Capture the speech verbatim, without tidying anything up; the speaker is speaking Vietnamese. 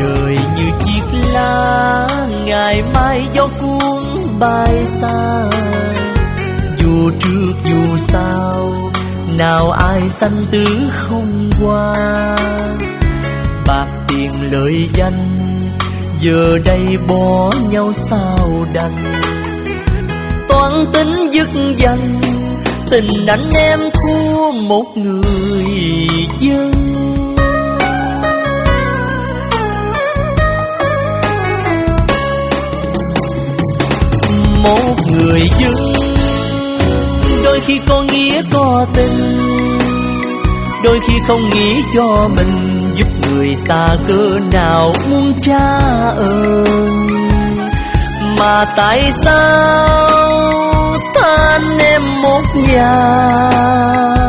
đời như chiếc lá ngày mai gió cuốn bay xa. Dù trước dù sau nào ai sanh tử không qua. Bạc tiền lợi danh giờ đây bỏ nhau sao đành. Toan tính dứt danh tình anh em thua một người dân. Một người dân đôi khi có nghĩa có tình, đôi khi không nghĩ cho mình, giúp người xa cỡ nào muốn trả ơn. Mà tại sao ta anh em một nhà